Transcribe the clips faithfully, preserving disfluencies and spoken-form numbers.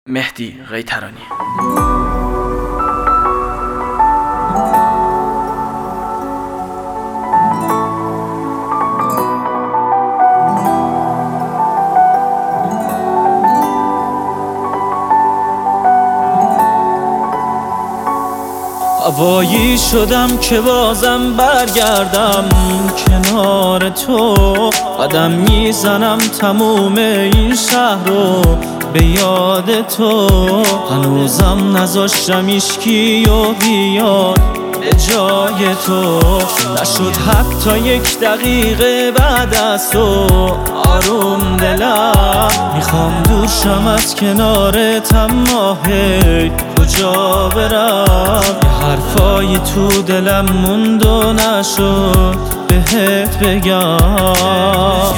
مهدی قیطرانی. هوایی شدم که بازم برگردم کنار تو، قدم میزنم تموم این شهر رو به یاد تو. هنوزم نذاشتم هیچکی و بیاد به جای تو. نشد حتی یک دقیقه بعد از تو آروم دلم. میخوام دور شم از کنارت اما هی کجا برم. یه حرفایی تو دلم موند و نشد بهت بگم.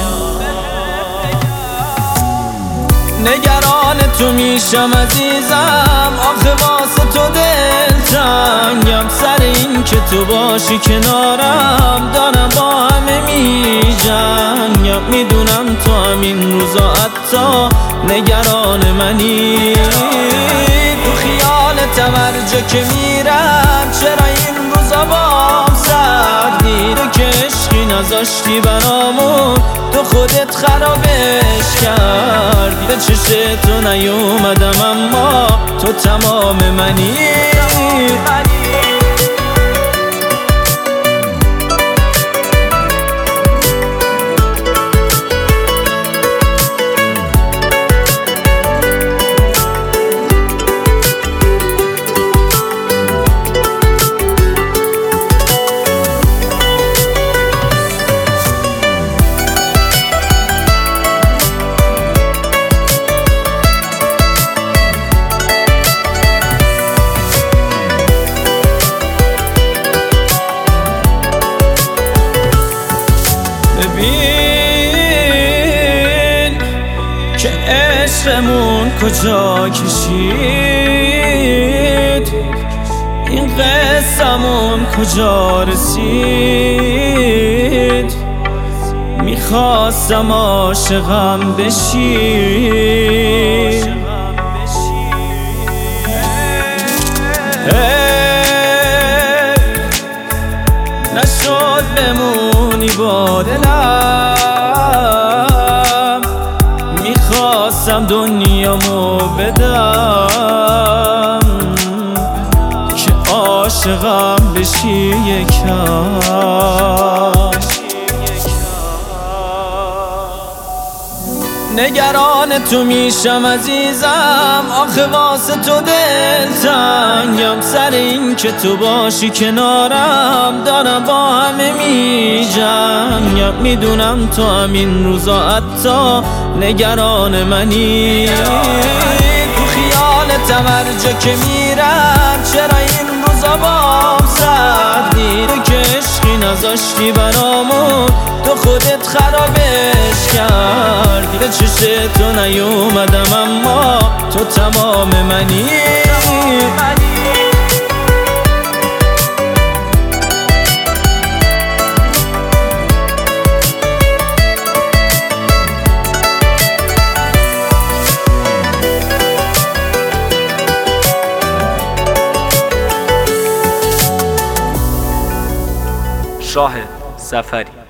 نگران تو میشم عزیزم، آخه واسه تو دلتنگم. سر این که تو باشی کنارم دارم با همه میجنگم. میدونم تو همین روزا حتی نگران منی. تو خیالتم هر جا که میرم، چرا این روزا بام سردی؟ تو که عشقی نذاشتی برامون، تو خودت خرابش کردی. به چشم تو نیومدم اما تو تمام منی. ببین که عشقمون کجا کشید، این قصه‌مون کجا رسید. میخواستم عاشقم بشی، نشد بمونی با دلم. میخواستم دنیامو بدم که عاشقم بشی یکم. نگران تو میشم عزیزم، آخه واسه تو دلتنگم. سر این که تو باشی کنارم دارم با همه میجنگم. میدونم تو همین روزا حتی نگران منی. تو خیالتم هر جا که میرم، چرا این روزا بام سردی؟ تو که عشقی نذاشتی برامون، تو خودت خرابش کردی. به چشم تو نیومدم اما تو تمام منی. شاهد سفری.